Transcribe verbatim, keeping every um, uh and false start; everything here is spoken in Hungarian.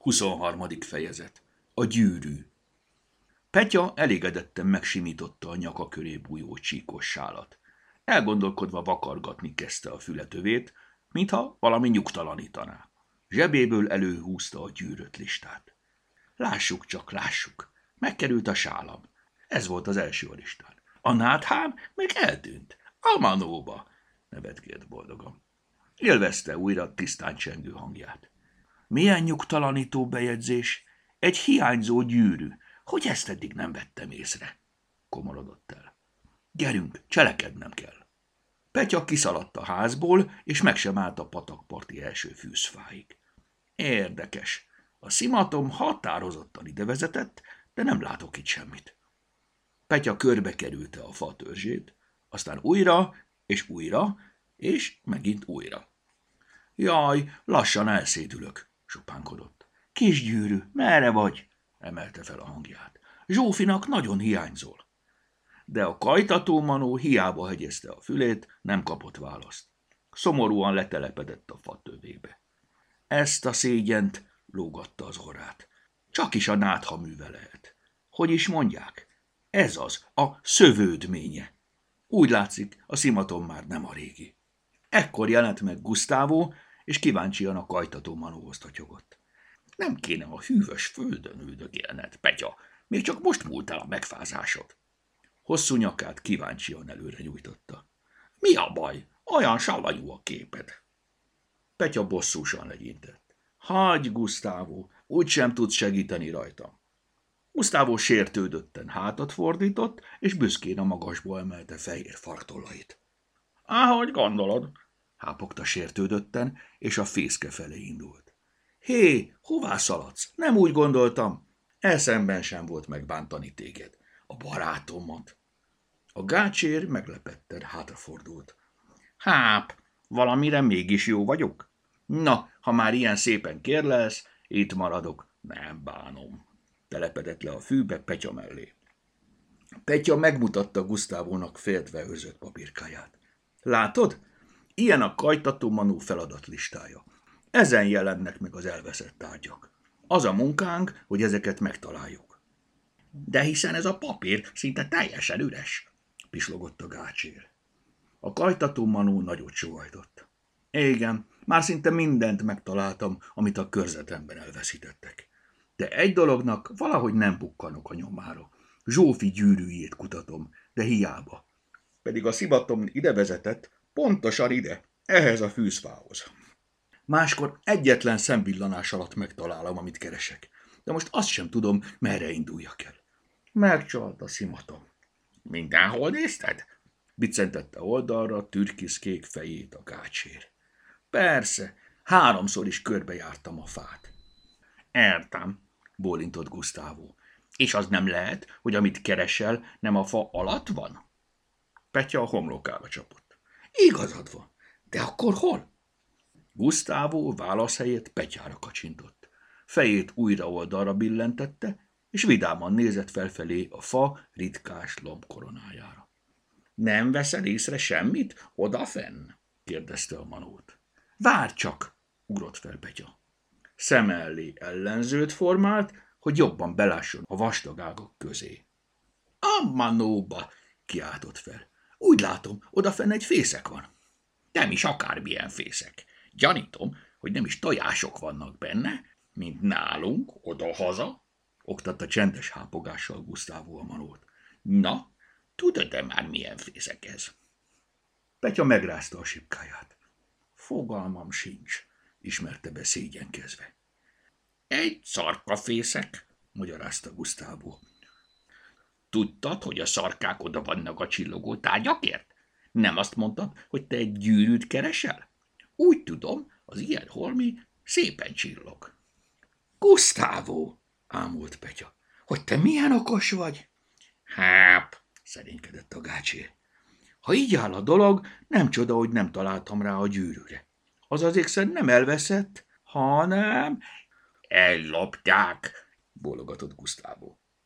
huszonharmadik fejezet. A gyűrű. Petya elégedetten megsimította a nyaka köré bújó csíkos sálat. Elgondolkodva vakargatni kezdte a fületövét, mintha valami nyugtalanítaná. Zsebéből előhúzta a gyűrött listát. Lássuk csak, lássuk. Megkerült a sálam. Ez volt az első a listán. A náthám még eltűnt. A manóba, nevetgélt boldogan. Élvezte újra tisztán csengő hangját. Milyen nyugtalanító bejegyzés. Egy hiányzó gyűrű. Hogy ezt eddig nem vettem észre? Komorodott el. Gyerünk, cselekednem kell. Petya kiszaladt a házból, és meg sem állt a patakparti első fűzfáig. Érdekes. A szimatom határozottan ide vezetett, de nem látok itt semmit. Petya körbe kerülte a fa törzsét, aztán újra, és újra, és megint újra. Jaj, lassan elszédülök, sopánkodott. Kisgyűrű, merre vagy? Emelte fel a hangját. Zsófinak nagyon hiányzol. De a kajtató manó hiába hegyezte a fülét, nem kapott választ. Szomorúan letelepedett a fa tövébe. Ezt a szégyent, lógatta az orrát. Csak is a nátha műve lehet. Hogy is mondják? Ez az, a szövődménye. Úgy látszik, a szimatom már nem a régi. Ekkor jelent meg Gustavo, és kíváncsian a kajtató manóhoz totyogott. Nem kéne a hűvös földön üldögélned, Petya, még csak most múlt el a megfázásod. Hosszú nyakát kíváncsian előre nyújtotta. Mi a baj? Olyan savanyú a képed. Petya bosszúsan legyintett. Hagyj, Gustavo, úgysem tudsz segíteni rajtam. Gustavo sértődötten hátat fordított, és büszkén a magasba emelte fehér farktollait. Ahogy gondolod, hápogta sértődötten, és a fészke felé indult. Hé, hová szaladsz? Nem úgy gondoltam. Eszemben sem volt megbántani téged. A barátomat. A gácsér meglepetten hátrafordult. Háp, valamire mégis jó vagyok? Na, ha már ilyen szépen kérlelsz, itt maradok, nem bánom. Telepedett le a fűbe Petya mellé. Petya megmutatta Gustávónak féltve őrzött papírkáját. Látod? Ilyen a kajtató manó feladatlistája. Ezen jelennek meg az elveszett tárgyak. Az a munkánk, hogy ezeket megtaláljuk. De hiszen ez a papír szinte teljesen üres, pislogott a gácsér. A kajtató manó nagyot sóhajtott. Igen, már szinte mindent megtaláltam, amit a körzetemben elveszítettek. De egy dolognak valahogy nem bukkanok a nyomára. Zsófi gyűrűjét kutatom, de hiába. Pedig a szimatom ide vezetett, pontosan ide, ehhez a fűzfához. Máskor egyetlen szemvillanás alatt megtalálom, amit keresek, de most azt sem tudom, merre induljak el. Megcsalt a szimatom. Mindenhol nézted? Biccentette oldalra türkiszkék fejét a gácsér. Persze, háromszor is körbejártam a fát. Értem, bólintott Gustavo. És az nem lehet, hogy amit keresel, nem a fa alatt van? Petya a homlokába csapott. Igazad van, de akkor hol? Gustavo válasz helyett Petyára kacsintott. Fejét újra oldalra billentette, és vidáman nézett felfelé a fa ritkás lombkoronájára. Nem veszel észre semmit odafenn? kérdezte a manót. Várj csak, ugrott fel Petya. Szem elé ellenzőt formált, hogy jobban belásson a vastag ágak közé. A manóba, kiáltott fel. Úgy látom, odafenn egy fészek van. Nem is akármilyen fészek. Gyanítom, hogy nem is tojások vannak benne, mint nálunk, oda-haza, oktatta csendes hápogással Gustavo a manót. Na, tudod-e már milyen fészek ez? Petya megrázta a sipkáját. Fogalmam sincs, ismerte be szégyenkezve. Egy szarkafészek, magyarázta Gustavo. Tudtad, hogy a szarkák oda vannak a csillogó tárgyakért? Nem azt mondtad, hogy te egy gyűrűt keresel? Úgy tudom, az ilyen holmi szépen csillog. Gustavo, ámult Petya, hogy te milyen okos vagy? Háp, szerénykedett a gácsér. Ha így áll a dolog, nem csoda, hogy nem találtam rá a gyűrűre. Az az ékszer nem elveszett, hanem... Ellopták, bólogatott Gustavo.